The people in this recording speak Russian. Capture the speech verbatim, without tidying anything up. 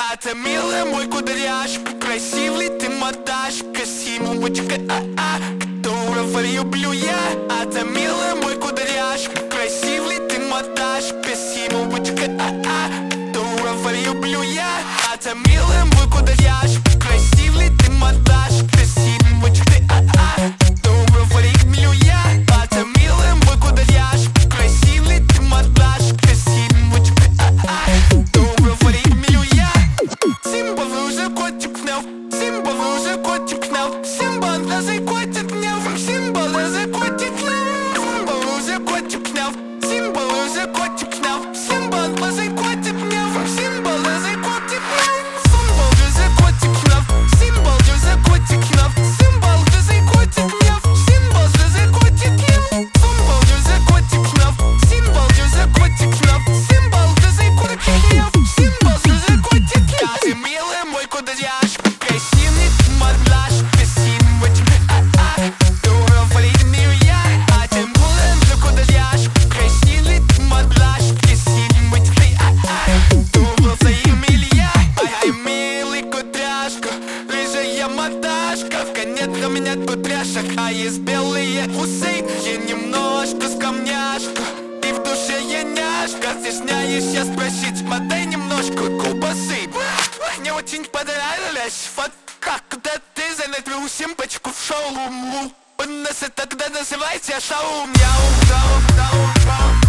А ты милый мой кудряшка, красивый ты мордашка, Симочка, а-а, которого люблю я. А ты милый мой кудряшка, красивый ты мордашка, Симочка, а-а, которого люблю я. А ты милый мой кудряшка, красивый ты мордашка, Симочка, а-а, которого люблю я. А ты милый мой кудряшка, красивый ты мордашка, Симочка, а-а, которого люблю я. Симба, вы уже котик снял, Симба, вы уже котик снял, Симба, даже котик снял, Симба, даже котик снял, Симба, вы уже котик снял, Симба, вы уже котик снял, Симба, даже котик снял, Симба, даже котик снял, Симба, даже котик снял, Симба, даже котик снял, Симба, даже котик снял, Симба, даже котик снял, Симба, даже котик снял, Симба, даже котик снял, Симба, даже котик снял, Симба, даже котик снял. А ты милый мой кудряшка, красивый ты мордашка, Симочка, а-а, которого люблю я. А ты милый мой кудряшка, красивый ты мордашка, Симочка, а-а, которого люблю я. Ай-ай, милый кудряшка, рыжая мордашка, в конец у меня кудряшек, а есть белые усы. Я немножко скромняшка, и в душе я няшка. Стесняюсь я спросить, подай немножко колбасы. Мне очень понравилось, вот как когда ты заметил Симпочку в шоу. У нас это тогда называется шоу. Мяу, мяу, мяу, мяу.